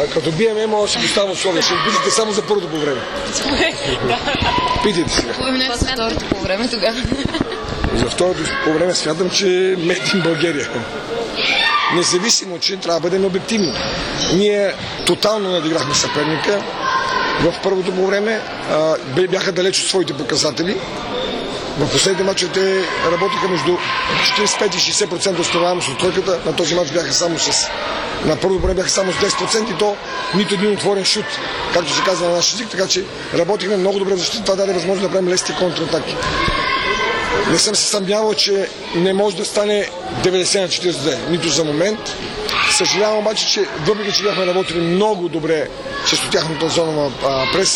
като биеме, може да си поставя условия. Ще питате само за първото по време. Питайте сега. За второто по време тогава. За второто по време смятам, че Made in България. Независимо, че трябва да бъдем обективни. Ние тотално надиграхме съперника. В първото по време бяха далеч от своите показатели. В последните мачове те работиха между 45 и 60% успеваемост от тройката. На този мач бяха само на първо време бяха само с 10% и то нито един отворен шут, както се казва на наш език, така че работихме много добре в защита. Това даде възможност да правим лесни контратаки. Не съм се съмнявал, че не може да стане 90 на 42, нито за момент. Съжалявам обаче, че въпреки че бяхме работили много добре с тяхната зона преса,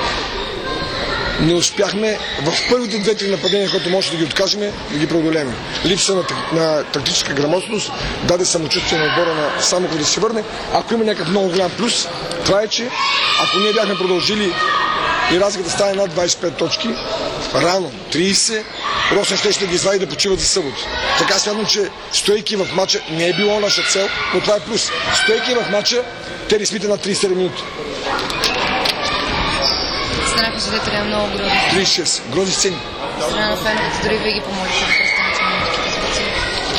не успяхме в първите две-три нападения, които може да ги откажем, да ги преодолеем. Липса на тактическа грамотност даде самочувствие на отбора на Самоков да се върне. Ако има някакъв много голям плюс, това е, че ако ние бяхме продължили и разликата стане над 25 точки, рано, 30, Росен ще ги извади да почиват за събота. Така смятам, че стоейки в матча не е било наша цел, но това е плюс. Стоейки в матча, те рисмите на 37 минути. Станаха свидетели на много грози. 36. Грози сцени. Страна на феновете дори вие ги помолиха да престанат минутки да специ.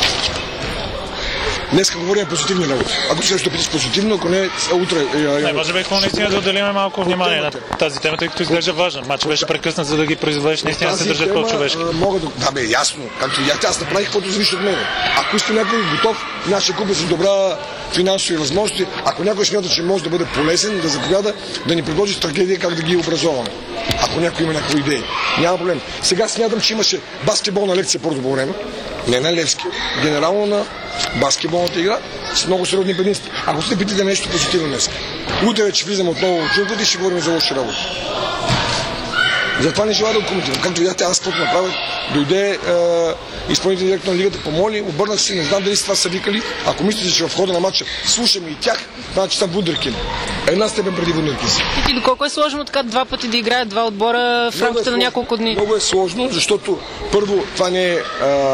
Днеска говорим позитивни работи. Ако ще питаш позитивно, ако не, утре... Не, може би наистина да отделим малко внимание на тази тема, тъй като изглежда важна. Матч беше прекъснат, за да ги произведеш, наистина се държат по-човешки. Да бе, ясно. Както и аз направих, каквото зависи от мен. Ако иска някой готов, нашия клуб е с добра финансови възможности. Ако някой смята, че може да бъде полезен, да заповяда, да ни предложи стратегия как да ги образоваме. Ако някой има някакви идеи. Няма проблем. Сега смятам, че имаше баскетболна лекция първо по време. Не на Левски. Генерално на баскетболната игра с много сериозни предимства. Ако се питате нещо позитивно днес. Утре вече влизам отново в джунглата и ще говорим за лоша работа. Затова не желая да коментирам. Както видяхте, аз какво направих, дойде изпълнителен директор на лигата, помоли, обърнах се, не знам дали с това са викали. Ако мислите, че в хода на матча слушаме и тях, значи съм вундеркинд. Една степен преди вундеркинд. И доколко е сложно така два пъти да играят два отбора в рамките на няколко дни? Много е сложно, защото първо това не е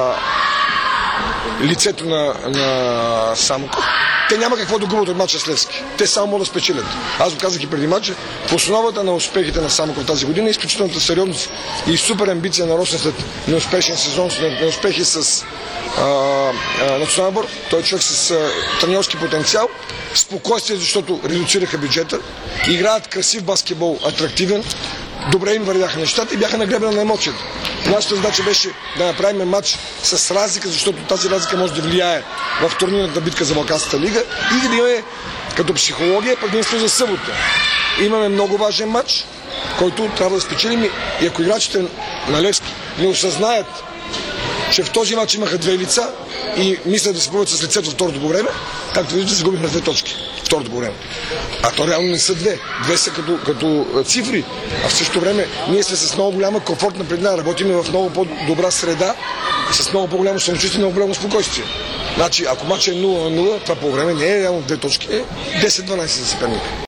лицето на Самоков. Те няма какво да губят от матча с Левски. Те само могат да спечелят. Аз го казах и преди матча. В основата на успехите на Самоков тази година е изключителната сериозност и супер амбиция на Росен след неуспешен сезон, след неуспехи с национален отбор. Той е човек с треньорски потенциал. Спокойствие, защото редуцираха бюджета. Играят красив баскетбол, атрактивен. Добре им вървяха нещата и бяха нагребена на емоцията. Нашата задача беше да направим матч с разлика, защото тази разлика може да влияе в турнирната битка за Балканската лига и да имаме като психология предимство за събота. Имаме много важен матч, който трябва да спечелим и ако играчите на Левски не осъзнаят, че в този матч имаха две лица и мислят да се пробват с лицето в второто по време, както виждате, загубихме 2 точки в второто по време. А то реално не са две. Две са като цифри. А в същото време ние сме с много голяма комфортна предина. Работим в много по-добра среда, с много по-голямо самочувствие и много голямо спокойствие. Значи, ако матчът е 0-0, това по време не е реално 2 точки, е 10-12 за съперника.